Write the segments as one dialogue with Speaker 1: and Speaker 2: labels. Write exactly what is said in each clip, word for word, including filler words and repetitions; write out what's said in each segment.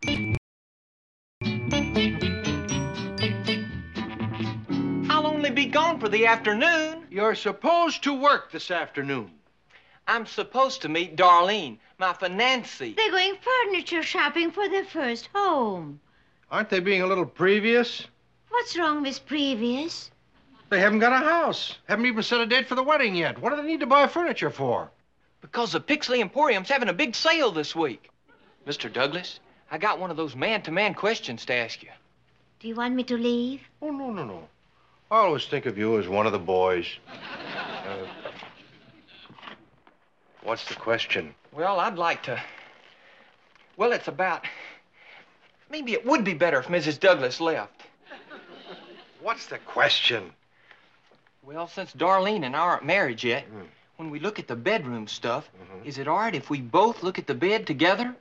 Speaker 1: I'll only be gone for the afternoon.
Speaker 2: You're supposed to work this afternoon.
Speaker 1: I'm supposed to meet Darlene, my financie.
Speaker 3: They're going furniture shopping for their first home.
Speaker 2: Aren't they being a little previous?
Speaker 3: What's wrong with previous?
Speaker 2: They haven't got a house. Haven't even set a date for the wedding yet. What do they need to buy furniture for?
Speaker 1: Because the Pixley Emporium's having a big sale this week. Mister Douglas, I got one of those man-to-man questions to ask you.
Speaker 3: Do you want me to leave?
Speaker 2: Oh, no, no, no. I always think of you as one of the boys. Uh, what's the question?
Speaker 1: Well, I'd like to... Well, it's about... Maybe it would be better if Missus Douglas left.
Speaker 2: What's the question?
Speaker 1: Well, since Darlene and I aren't married yet,
Speaker 2: Mm.
Speaker 1: when we look at the bedroom stuff,
Speaker 2: Mhm.
Speaker 1: is it all right if we both look at the bed together?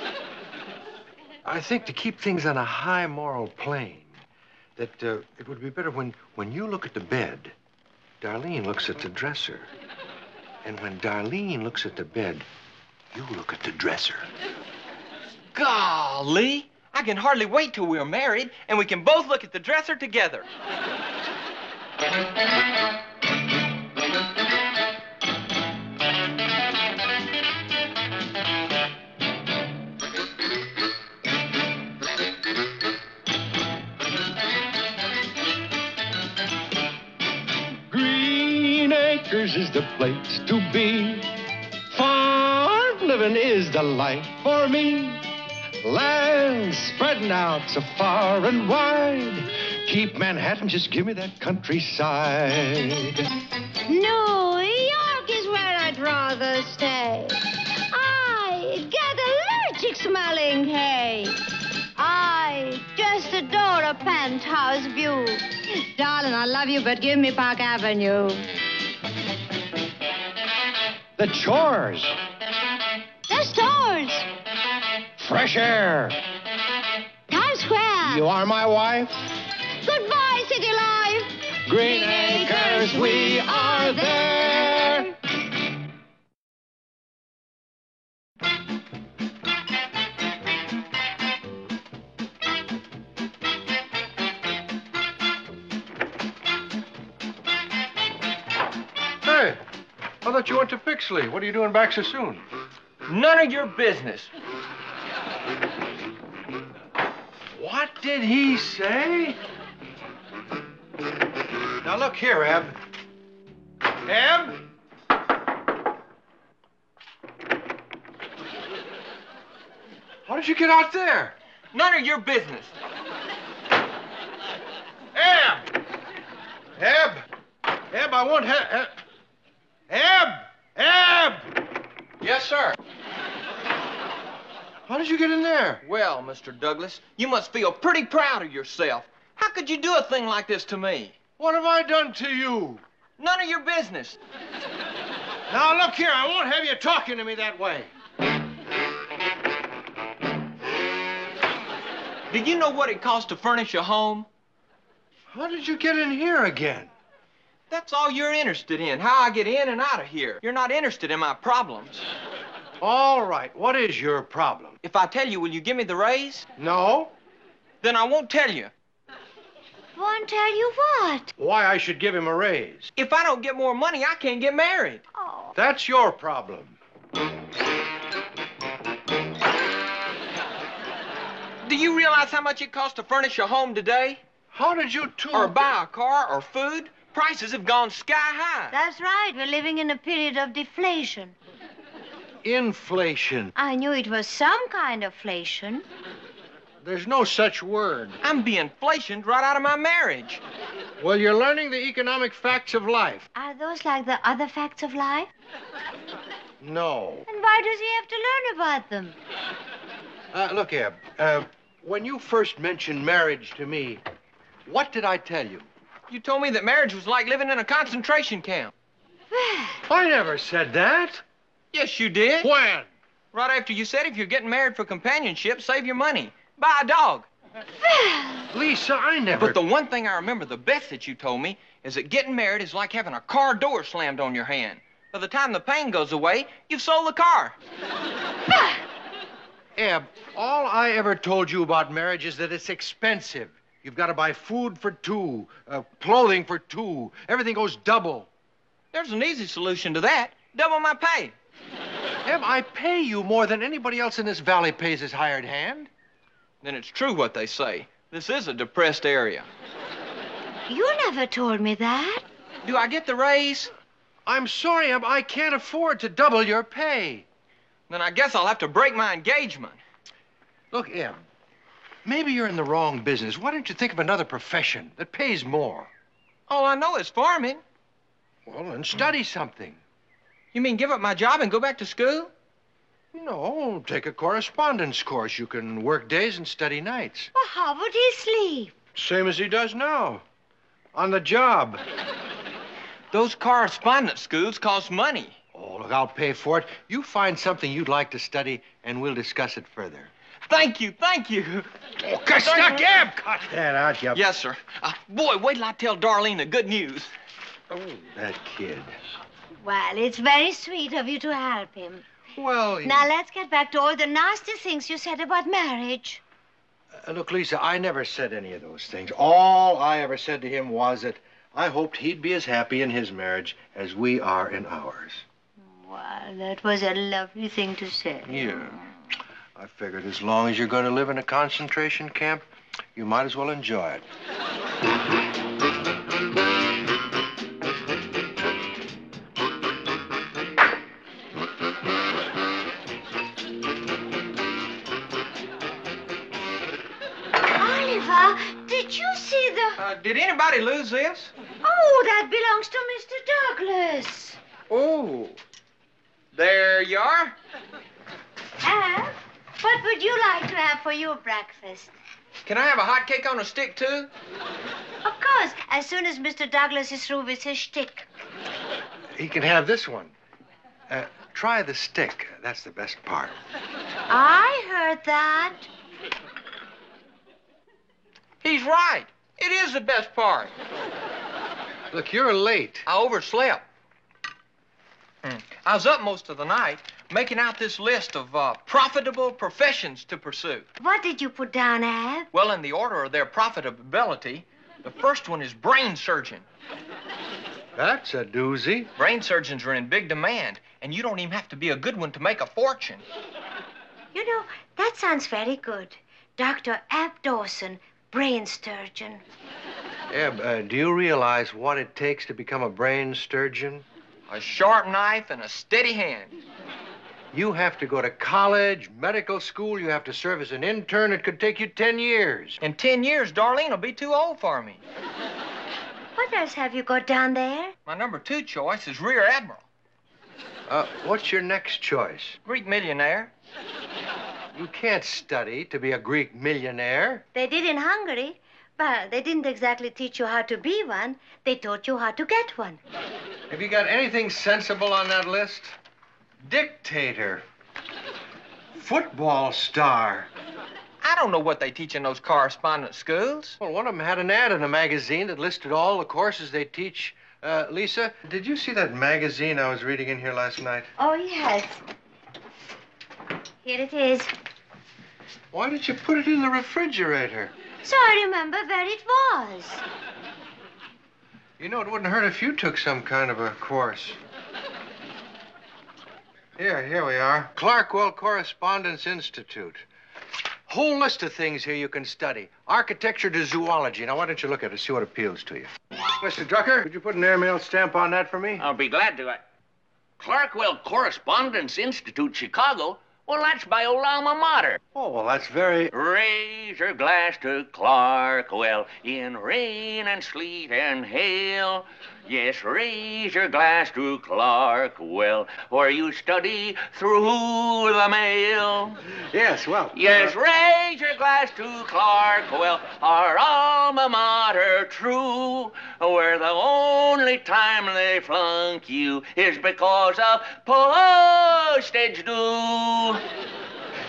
Speaker 2: I think to keep things on a high moral plane, that uh, it would be better when, when you look at the bed, Darlene looks at the dresser. And when Darlene looks at the bed, you look at the dresser.
Speaker 1: Golly! I can hardly wait till we're married and we can both look at the dresser together.
Speaker 4: Green Acres is the place to be. Farm living is the life for me. Land spreading out so far and wide. Keep Manhattan, just give me that countryside.
Speaker 3: New York is where I'd rather stay. I get allergic smelling hay. I just adore a penthouse view. Darling, I love you, but give me Park Avenue.
Speaker 4: The chores,
Speaker 3: The stores.
Speaker 4: fresh air.
Speaker 3: Times Square.
Speaker 4: You are my wife.
Speaker 3: Goodbye, city life.
Speaker 4: Green Acres, we are there.
Speaker 2: Hey, I thought you went to Pixley. What are you doing back so soon?
Speaker 1: None of your business.
Speaker 2: What did he say? Now, look here, Eb. Eb? How did you get out there?
Speaker 1: None of your business.
Speaker 2: Eb! Eb! Eb, I want he- Eb! Eb! Eb!
Speaker 1: Yes, sir.
Speaker 2: How did you get in there?
Speaker 1: Well, Mister Douglas, you must feel pretty proud of yourself. How could you do a thing like this to me?
Speaker 2: What have I done to you?
Speaker 1: None of your business.
Speaker 2: Now, look here, I won't have you talking to me that way.
Speaker 1: Do you know what it costs to furnish a home?
Speaker 2: How did you get in here again?
Speaker 1: That's all you're interested in, how I get in and out of here. You're not interested in my problems.
Speaker 2: All right, what is your problem?
Speaker 1: If I tell you, will you give me the raise?
Speaker 2: No?
Speaker 1: Then I won't tell you.
Speaker 3: Won't tell you what?
Speaker 2: Why I should give him a raise.
Speaker 1: If I don't get more money, I can't get married.
Speaker 3: Oh.
Speaker 2: That's your problem.
Speaker 1: Do you realize how much it costs to furnish a home today?
Speaker 2: How did you two...
Speaker 1: Or buy a car or food? Prices have gone sky high.
Speaker 3: That's right. We're living in a period of deflation.
Speaker 2: Inflation.
Speaker 3: I knew it was some kind of inflation.
Speaker 2: There's no such word.
Speaker 1: I'm being inflationed right out of my marriage.
Speaker 2: Well, you're learning the economic facts of life.
Speaker 3: Are those like the other facts of life?
Speaker 2: No.
Speaker 3: And why does he have to learn about them?
Speaker 2: Uh, look, Eb, uh, when you first mentioned marriage to me, what did I tell you?
Speaker 1: You told me that marriage was like living in a concentration camp.
Speaker 2: I never said that.
Speaker 1: Yes, you did.
Speaker 2: When?
Speaker 1: Right after you said if you're getting married for companionship, save your money. Buy a dog.
Speaker 2: Lisa, I never...
Speaker 1: But the one thing I remember the best that you told me is that getting married is like having a car door slammed on your hand. By the time the pain goes away, you've sold the car.
Speaker 2: Eb, all I ever told you about marriage is that it's expensive. You've got to buy food for two, uh, clothing for two. Everything goes double.
Speaker 1: There's an easy solution to that. Double my pay.
Speaker 2: Eb, I pay you more than anybody else in this valley pays his hired hand.
Speaker 1: Then it's true what they say. This is a depressed area.
Speaker 3: You never told me that.
Speaker 1: Do I get the raise?
Speaker 2: I'm sorry, Eb, I can't afford to double your pay.
Speaker 1: Then I guess I'll have to break my engagement.
Speaker 2: Look, Eb, maybe you're in the wrong business. Why don't you think of another profession that pays more?
Speaker 1: All I know is farming.
Speaker 2: Well, then study something.
Speaker 1: You mean give up my job and go back to school?
Speaker 2: No, take a correspondence course. You can work days and study nights.
Speaker 3: Well, how would he sleep?
Speaker 2: Same as he does now. On the job.
Speaker 1: Those correspondence schools cost money.
Speaker 2: Oh, look, I'll pay for it. You find something you'd like to study, and we'll discuss it further.
Speaker 1: Thank you, thank you.
Speaker 2: Oh, cut, now, Gab, cut that out, you...
Speaker 1: Yes, sir. Uh, boy, wait till I tell Darlene the good news.
Speaker 2: Oh, that kid.
Speaker 3: Well, it's very sweet of you to help him.
Speaker 2: Well... he-
Speaker 3: Now, let's get back to all the nasty things you said about marriage.
Speaker 2: Uh, look, Lisa, I never said any of those things. All I ever said to him was that I hoped he'd be as happy in his marriage as we are in ours.
Speaker 3: Well, that was a lovely thing to say.
Speaker 2: Yeah. I figured as long as you're going to live in a concentration camp, you might as well enjoy it.
Speaker 3: Oliver, did you see the...
Speaker 1: Uh, did anybody lose this?
Speaker 3: Oh, that belongs to Mister Douglas.
Speaker 1: Oh. There you are.
Speaker 3: Ab, what would you like to have for your breakfast?
Speaker 1: Can I have a hot cake on a stick, too?
Speaker 3: Of course, as soon as Mister Douglas is through with his shtick.
Speaker 2: He can have this one. Uh, try the stick. That's the best part.
Speaker 3: I heard that.
Speaker 1: He's right. It is the best part.
Speaker 2: Look, you're late.
Speaker 1: I overslept. Hmm. I was up most of the night making out this list of uh, profitable professions to pursue.
Speaker 3: What did you put down, Ab?
Speaker 1: Well, in the order of their profitability, the first one is brain surgeon.
Speaker 2: That's a doozy.
Speaker 1: Brain surgeons are in big demand, and you don't even have to be a good one to make a fortune.
Speaker 3: You know, that sounds very good. Doctor Ab Dawson, brain surgeon.
Speaker 2: Eb, uh, do you realize what it takes to become a brain surgeon?
Speaker 1: A sharp knife and a steady hand.
Speaker 2: You have to go to college, medical school. You have to serve as an intern. It could take you ten years.
Speaker 1: In ten years, Darlene will be too old for me.
Speaker 3: What else have you got down there?
Speaker 1: My number two choice is rear admiral.
Speaker 2: Uh, what's your next choice?
Speaker 1: Greek millionaire.
Speaker 2: You can't study to be a Greek millionaire.
Speaker 3: They did in Hungary, but they didn't exactly teach you how to be one. They taught you how to get one.
Speaker 2: Have you got anything sensible on that list? Dictator. Football star.
Speaker 1: I don't know what they teach in those correspondence schools.
Speaker 2: Well, one of them had an ad in a magazine that listed all the courses they teach. Uh, Lisa, did you see that magazine I was reading in here last night?
Speaker 3: Oh, yes. Here it is.
Speaker 2: Why did you put it in the refrigerator?
Speaker 3: So I remember where it was.
Speaker 2: You know, it wouldn't hurt if you took some kind of a course. Here, here we are. Clarkwell Correspondence Institute. Whole list of things here you can study. Architecture to zoology. Now, why don't you look at it, see what appeals to you. Mister Drucker, could you put an airmail stamp on that for me?
Speaker 5: I'll be glad to. Clarkwell Correspondence Institute, Chicago. Well, that's my old alma mater.
Speaker 2: Oh, well, that's very...
Speaker 5: Raise your glass to Clarkwell in rain and sleet and hail. Yes, raise your glass to Clarkwell, where you study through the mail.
Speaker 2: Yes, well...
Speaker 5: Yes,
Speaker 2: uh,
Speaker 5: raise your glass to Clarkwell, our alma mater true, where the only time they flunk you is because of postage due.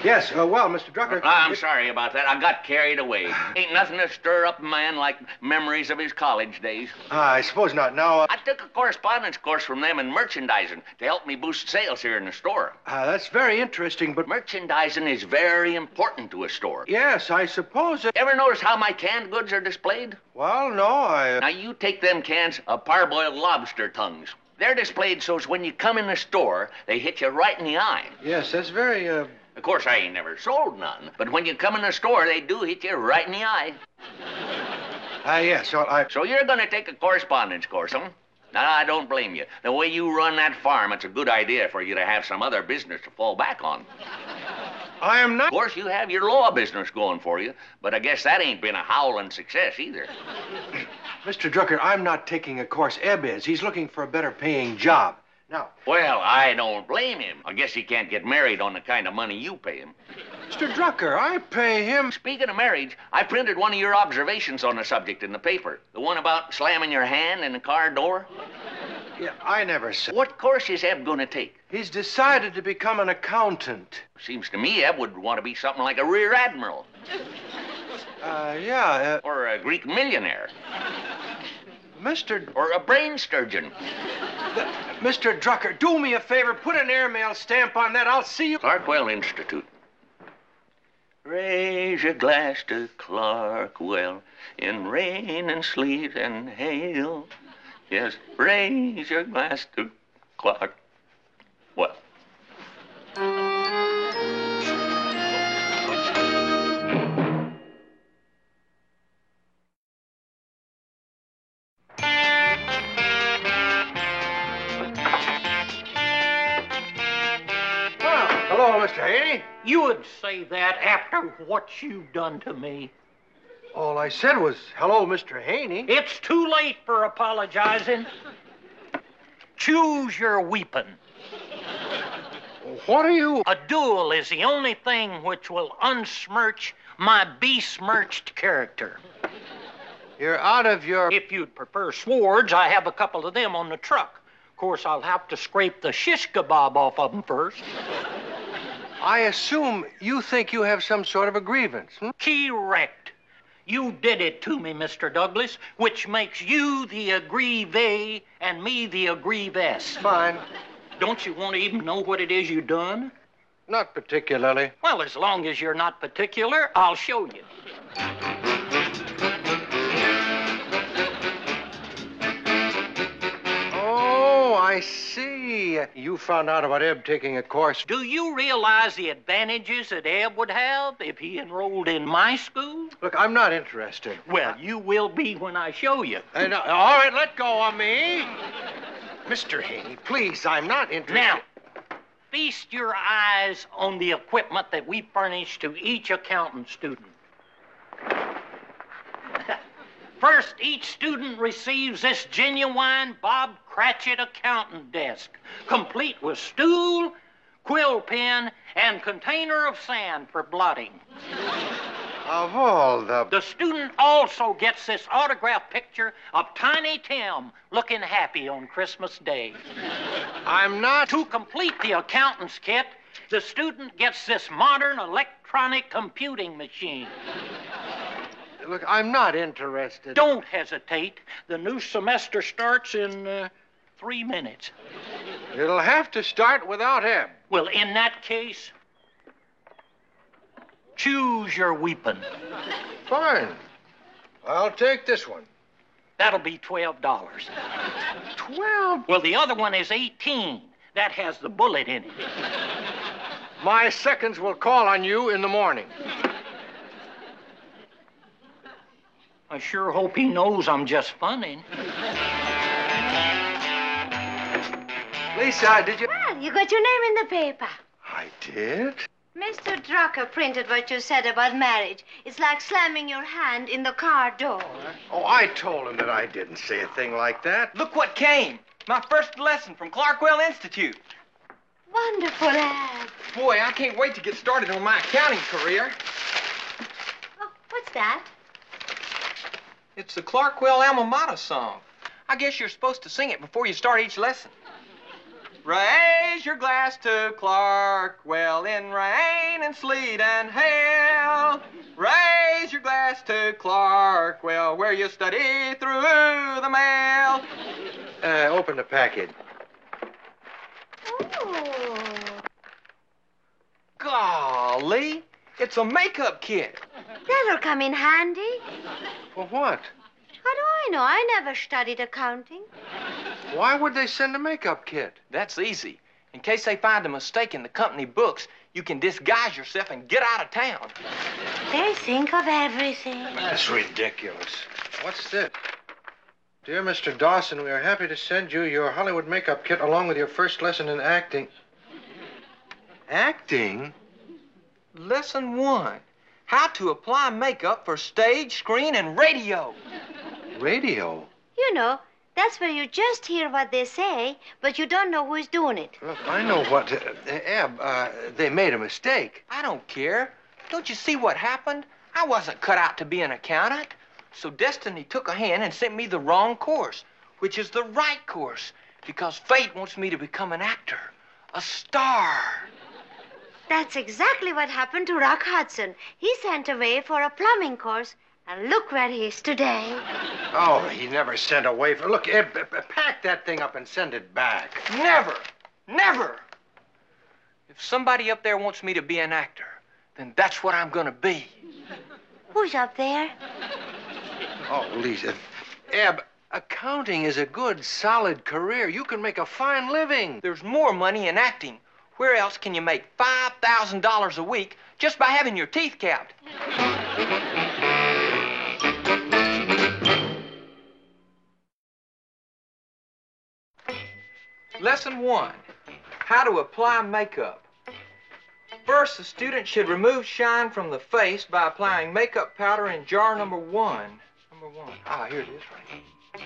Speaker 2: Yes, uh, well, Mister Drucker...
Speaker 5: I'm
Speaker 2: it-
Speaker 5: sorry about that. I got carried away. Ain't nothing to stir up a man like memories of his college days.
Speaker 2: Uh, I suppose not. Now, uh,
Speaker 5: I took a correspondence course from them in merchandising to help me boost sales here in the store.
Speaker 2: uh, that's very interesting, but...
Speaker 5: Merchandising is very important to a store.
Speaker 2: Yes, I suppose it...
Speaker 5: Ever notice how my canned goods are displayed?
Speaker 2: Well, no, I...
Speaker 5: Now, you take them cans of parboiled lobster tongues. They're displayed so when you come in the store, they hit you right in the eye.
Speaker 2: Yes, that's very, uh...
Speaker 5: Of course, I ain't never sold none, but when you come in the store, they do hit you right in the eye.
Speaker 2: Uh, yes, well, I...
Speaker 5: So you're going to take a correspondence course, huh? Now, I don't blame you. The way you run that farm, it's a good idea for you to have some other business to fall back on.
Speaker 2: I am
Speaker 5: Of
Speaker 2: not...
Speaker 5: course, you have your law business going for you, but I guess that ain't been a howling success either.
Speaker 2: Mister Drucker, I'm not taking a course. Ebb is. He's looking for a better paying job. Now,
Speaker 5: Well, I don't blame him. I guess he can't get married on the kind of money you pay him.
Speaker 2: Mister Drucker, I pay him...
Speaker 5: Speaking of marriage, I printed one of your observations on the subject in the paper. The one about slamming your hand in the car door.
Speaker 2: Yeah, I never said...
Speaker 5: What course is Eb going to take?
Speaker 2: He's decided to become an accountant.
Speaker 5: Seems to me Eb would want to be something like a rear admiral
Speaker 2: Uh, yeah, uh,
Speaker 5: or a Greek millionaire
Speaker 2: Mister...
Speaker 5: or a brain sturgeon.
Speaker 2: Mister Drucker, do me a favor. Put an airmail stamp on that. I'll see you...
Speaker 5: Clarkwell Institute. Raise your glass to Clarkwell in rain and sleet and hail. Yes, raise your glass to Clark. What?
Speaker 2: Well, hello, Mister Haney.
Speaker 6: You would say that after what you've done to me.
Speaker 2: All I said was, hello, Mister Haney.
Speaker 6: It's too late for apologizing. Choose your weapon.
Speaker 2: What are you...
Speaker 6: A duel is the only thing which will unsmirch my besmirched character.
Speaker 2: You're out of your...
Speaker 6: If you'd prefer swords, I have a couple of them on the truck. Of course, I'll have to scrape the shish kebab off of them first.
Speaker 2: I assume you think you have some sort of a grievance, hmm?
Speaker 6: Correct. You did it to me, Mister Douglas, which makes you the aggrievee and me the aggrievess.
Speaker 2: Fine.
Speaker 6: Don't you want to even know what it is you done?
Speaker 2: Not particularly.
Speaker 6: Well, as long as you're not particular, I'll show you.
Speaker 2: Oh, I see. You found out about Eb taking a course.
Speaker 6: Do you realize the advantages that Eb would have if he enrolled in my school?
Speaker 2: Look, I'm not interested.
Speaker 6: Well, you will be when I show you.
Speaker 2: And, uh, all right, let go of me. Mister Haney, please, I'm not interested.
Speaker 6: Now, feast your eyes on the equipment that we furnish to each accountant student. First, each student receives this genuine Bob Cratchit accountant desk, complete with stool, quill pen, and container of sand for blotting.
Speaker 2: Of all the...
Speaker 6: The student also gets this autographed picture of Tiny Tim looking happy on Christmas Day.
Speaker 2: I'm not...
Speaker 6: To complete the accountant's kit, the student gets this modern electronic computing machine.
Speaker 2: Look, I'm not interested.
Speaker 6: Don't hesitate. The new semester starts in uh, three minutes.
Speaker 2: It'll have to start without Eb.
Speaker 6: Well, in that case, choose your weapon.
Speaker 2: Fine. I'll take this one.
Speaker 6: That'll be twelve dollars.
Speaker 2: Twelve?
Speaker 6: Well, the other one is eighteen. That has the bullet in it.
Speaker 2: My seconds will call on you in the morning.
Speaker 6: I sure hope he knows I'm just funning.
Speaker 2: Lisa, did you...
Speaker 3: Well, you got your name in the paper.
Speaker 2: I did?
Speaker 3: Mister Drucker printed what you said about marriage. It's like slamming your hand in the car door.
Speaker 2: Oh, I told him that I didn't say a thing like that.
Speaker 1: Look what came. My first lesson from Clarkwell Institute.
Speaker 3: Wonderful, Ab.
Speaker 1: Boy, I can't wait to get started on my accounting career.
Speaker 3: Oh, what's that?
Speaker 1: It's the Clarkwell Alma Mater song. I guess you're supposed to sing it before you start each lesson. Raise your glass to Clark. Well, in rain and sleet and hail. Raise your glass to Clark. Well, where you study through the mail.
Speaker 2: Uh, open the package.
Speaker 3: Oh.
Speaker 1: Golly, it's a makeup kit.
Speaker 3: That'll come in handy.
Speaker 2: For what?
Speaker 3: How do I know? I never studied accounting.
Speaker 2: Why would they send a makeup kit?
Speaker 1: That's easy. In case they find a mistake in the company books, you can disguise yourself and get out of town.
Speaker 3: They think of everything.
Speaker 2: That's ridiculous. What's this? Dear Mister Dawson, we are happy to send you your Hollywood makeup kit along with your first lesson in acting. Acting?
Speaker 1: Lesson one. How to apply makeup for stage, screen, and radio.
Speaker 2: Radio?
Speaker 3: You know, that's where you just hear what they say, but you don't know who's doing it.
Speaker 2: Look, I know what... Uh, Eb, uh, they made a mistake.
Speaker 1: I don't care. Don't you see what happened? I wasn't cut out to be an accountant. So Destiny took a hand and sent me the wrong course, which is the right course, because fate wants me to become an actor, a star.
Speaker 3: That's exactly what happened to Rock Hudson. He sent away for a plumbing course, and look where he is today.
Speaker 2: Oh, he never sent away for... Look, Eb, Eb, pack that thing up and send it back.
Speaker 1: Never, never. If somebody up there wants me to be an actor, then that's what I'm gonna be.
Speaker 3: Who's up there?
Speaker 2: Oh, Lisa. Eb, accounting is a good, solid career. You can make a fine living.
Speaker 1: There's more money in acting. Where else can you make five thousand dollars a week just by having your teeth capped? Lesson one, how to apply makeup. First, the student should remove shine from the face by applying makeup powder in jar number one. Number one. Ah, here it is, right.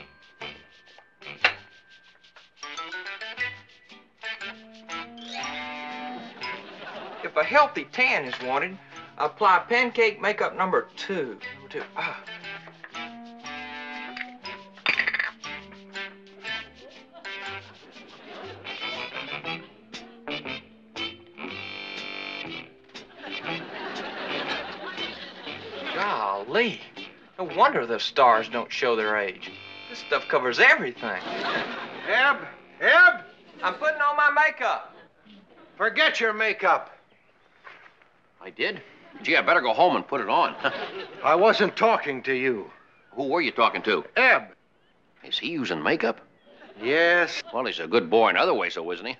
Speaker 1: If a healthy tan is wanted, apply pancake makeup number two. Number two. Ah. Golly. No wonder the stars don't show their age. This stuff covers everything.
Speaker 2: Eb, Eb,
Speaker 1: I'm putting on my makeup.
Speaker 2: forget your makeup.
Speaker 5: I did? Gee, I better go home and put it on.
Speaker 2: I wasn't talking to you.
Speaker 5: Who were you talking to?
Speaker 2: Eb.
Speaker 5: Is he using makeup?
Speaker 2: Yes.
Speaker 5: Well, he's a good boy in other ways, so isn't he?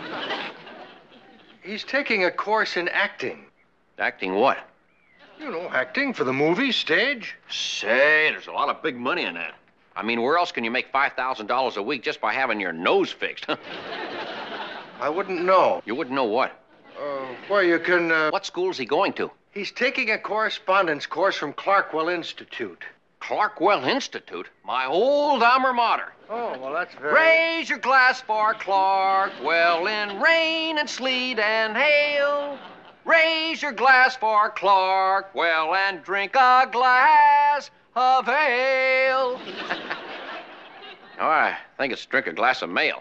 Speaker 2: He's taking a course in acting.
Speaker 5: Acting what?
Speaker 2: You know, acting for the movie, stage.
Speaker 5: Say, there's a lot of big money in that. I mean, where else can you make five thousand dollars a week just by having your nose fixed?
Speaker 2: I wouldn't know.
Speaker 5: You wouldn't know what?
Speaker 2: Uh, where you can, uh...
Speaker 5: What school's he going to?
Speaker 2: He's taking a correspondence course from Clarkwell Institute.
Speaker 5: Clarkwell Institute? My old alma mater.
Speaker 2: Oh, well, that's very...
Speaker 5: Raise your glass for Clarkwell in rain and sleet and hail. Raise your glass for Clarkwell and drink a glass of ale. Oh, I think it's drink a glass of mail.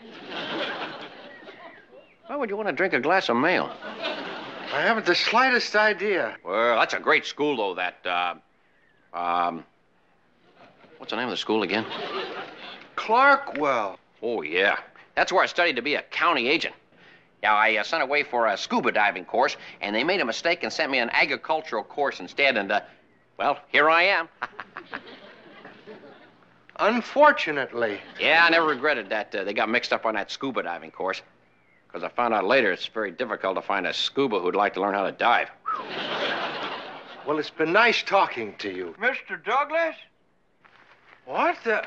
Speaker 5: Why would you want to drink a glass of mail?
Speaker 2: I haven't the slightest idea.
Speaker 5: Well, that's a great school, though, that, uh, um, what's the name of the school again?
Speaker 2: Clarkwell.
Speaker 5: Oh, yeah. That's where I studied to be a county agent. Yeah, I uh, sent away for a scuba diving course, and they made a mistake and sent me an agricultural course instead, and, uh, well, here I am.
Speaker 2: Unfortunately.
Speaker 5: Yeah, I never regretted that uh, they got mixed up on that scuba diving course, because I found out later it's very difficult to find a scuba who'd like to learn how to dive.
Speaker 2: Well, it's been nice talking to you.
Speaker 1: Mister Douglas?
Speaker 2: What the...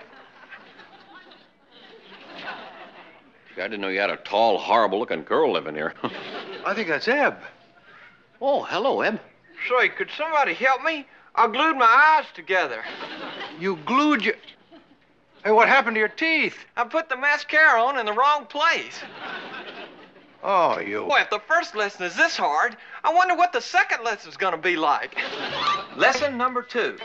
Speaker 5: I didn't know you had a tall, horrible-looking girl living here.
Speaker 2: I think that's Eb.
Speaker 5: Oh, hello, Eb.
Speaker 1: Say, could somebody help me? I glued my eyes together.
Speaker 2: You glued your... Hey, what happened to your teeth?
Speaker 1: I put the mascara on in the wrong place.
Speaker 2: Oh, you...
Speaker 1: Boy, if the first lesson is this hard, I wonder what the second lesson's gonna be like. Lesson number two.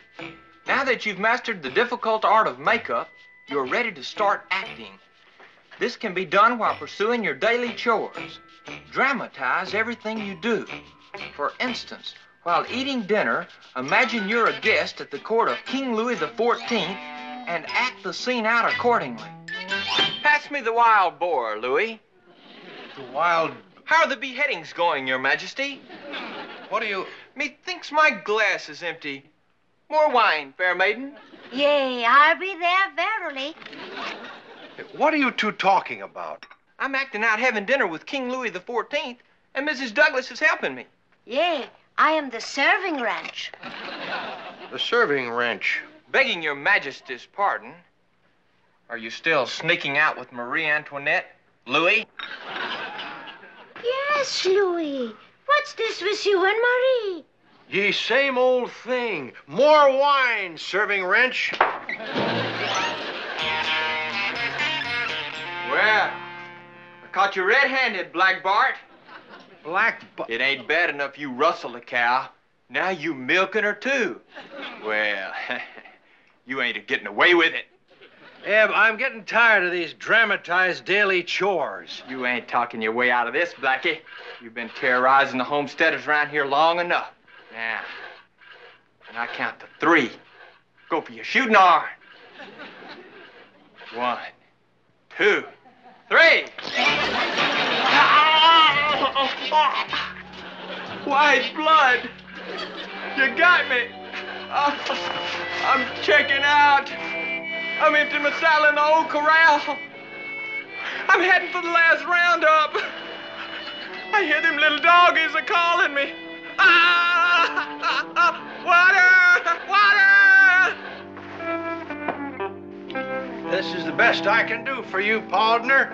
Speaker 1: Now that you've mastered the difficult art of makeup, you're ready to start acting. This can be done while pursuing your daily chores. Dramatize everything you do. For instance, while eating dinner, imagine you're a guest at the court of King Louis the fourteenth and act the scene out accordingly. Pass me the wild boar, Louis.
Speaker 2: The wild...
Speaker 1: How are the beheadings going, Your Majesty?
Speaker 2: What do you...
Speaker 1: Methinks my glass is empty. More wine, fair maiden.
Speaker 3: Yea, I'll be there verily.
Speaker 2: What are you two talking about?
Speaker 1: I'm acting out having dinner with King Louis the fourteenth, and Missus Douglas is helping me.
Speaker 3: Yea, I am the serving wrench.
Speaker 2: The serving wrench.
Speaker 1: Begging Your Majesty's pardon, are you still sneaking out with Marie Antoinette, Louis?
Speaker 3: Yes, Louis. What's this with you and Marie?
Speaker 2: Ye same old thing. More wine, serving wrench.
Speaker 1: Well, I caught you red-handed, Black Bart.
Speaker 2: Black Bart?
Speaker 1: It ain't bad enough you rustle a cow. Now you milking her, too. Well, you ain't getting away with it.
Speaker 2: Eb, I'm getting tired of these dramatized daily chores.
Speaker 1: You ain't talking your way out of this, Blackie. You've been terrorizing the homesteaders around here long enough. Now, when I count to three, go for your shooting iron. One, two, three. White blood. You got me. Oh, I'm checking out. I'm emptying my saddle in the old corral. I'm heading for the last roundup. I hear them little doggies are calling me. Ah! Water! Water!
Speaker 2: This is the best I can do for you, partner.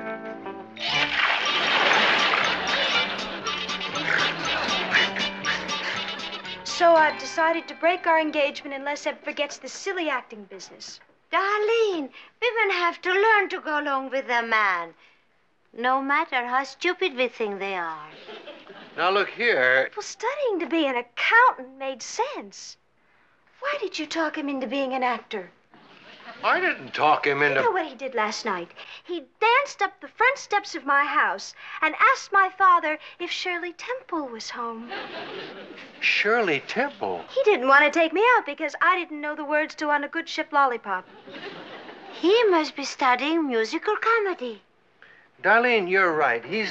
Speaker 7: So I've decided to break our engagement unless Eb forgets this silly acting business.
Speaker 3: Darlene, women have to learn to go along with their man, no matter how stupid we think they are.
Speaker 2: Now, look here.
Speaker 7: Well, studying to be an accountant made sense. Why did you talk him into being an actor?
Speaker 2: I didn't talk him into...
Speaker 7: You know what he did last night? He danced up the front steps of my house and asked my father if Shirley Temple was home.
Speaker 2: Shirley Temple?
Speaker 7: He didn't want to take me out because I didn't know the words to On a Good Ship Lollipop.
Speaker 3: He must be studying musical comedy.
Speaker 2: Darlene, you're right. He's...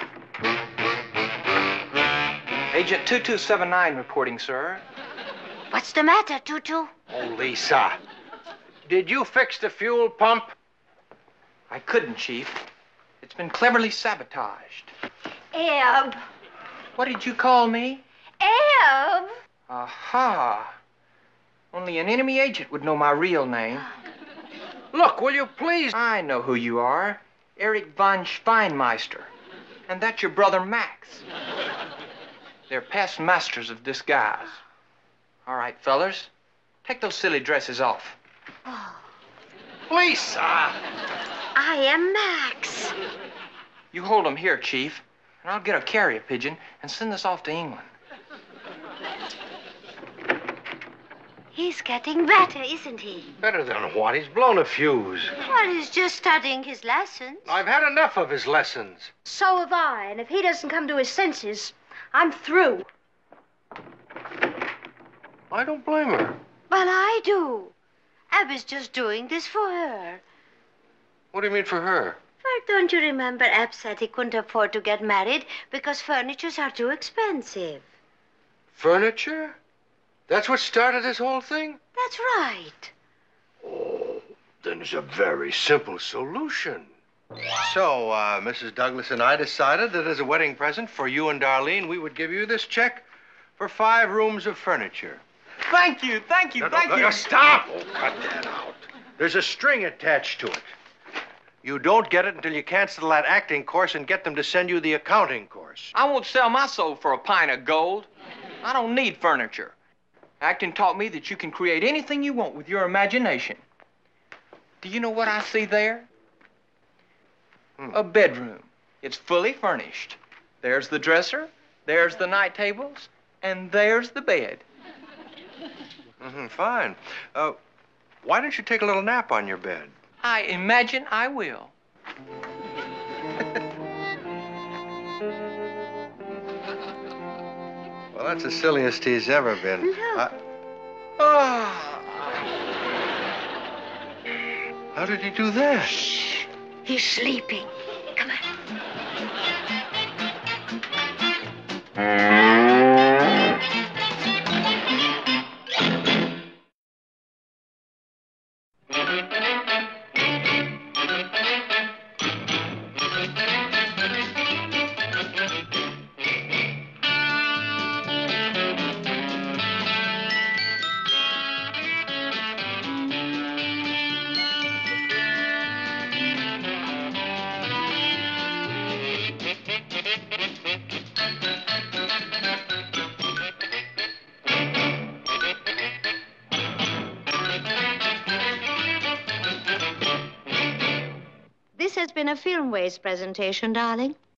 Speaker 1: Agent two two seven nine reporting, sir.
Speaker 3: What's the matter, Tutu?
Speaker 2: Oh, Lisa. Did you fix the fuel pump?
Speaker 1: I couldn't, Chief. It's been cleverly sabotaged.
Speaker 7: Eb.
Speaker 1: What did you call me?
Speaker 7: Eb.
Speaker 1: Aha. Only an enemy agent would know my real name.
Speaker 2: Look, will you please?
Speaker 1: I know who you are. Eric von Schweinmeister. And that's your brother Max. They're past masters of disguise. All right, fellers. Take those silly dresses off.
Speaker 3: Oh.
Speaker 2: Lisa!
Speaker 3: I am Max.
Speaker 1: You hold them here, Chief, and I'll get a carrier pigeon and send this off to England.
Speaker 3: He's getting better, isn't he?
Speaker 2: Better than what? He's blown a fuse.
Speaker 3: Well, he's just studying his lessons.
Speaker 2: I've had enough of his lessons.
Speaker 7: So have I, and if he doesn't come to his senses, I'm through.
Speaker 2: I don't blame her.
Speaker 3: Well, I do. Ab is just doing this for her.
Speaker 2: What do you mean for her?
Speaker 3: Well, don't you remember Ab said he couldn't afford to get married because furnitures are too expensive?
Speaker 2: Furniture? That's what started this whole thing?
Speaker 3: That's right.
Speaker 2: Oh, then there's a very simple solution. So, uh, Missus Douglas and I decided that as a wedding present for you and Darlene, we would give you this check for five rooms of furniture.
Speaker 1: Thank you, thank you,
Speaker 2: No,
Speaker 1: thank
Speaker 2: no,
Speaker 1: you.
Speaker 2: no, stop! Oh, cut that out. There's a string attached to it. You don't get it until you cancel that acting course and get them to send you the accounting course.
Speaker 1: I won't sell my soul for a pint of gold. I don't need furniture. Acting taught me that you can create anything you want with your imagination. Do you know what I see there?
Speaker 2: Hmm.
Speaker 1: A bedroom. It's fully furnished. There's the dresser, there's the night tables, and there's the bed.
Speaker 2: Mm-hmm, fine. Uh, why don't you take a little nap on your bed?
Speaker 1: I imagine I will.
Speaker 2: Well, that's the silliest he's ever been.
Speaker 3: Look.
Speaker 2: I...
Speaker 1: Oh.
Speaker 2: How did he do that?
Speaker 3: Shh. He's sleeping. Come on. This has been a Filmways presentation, darling.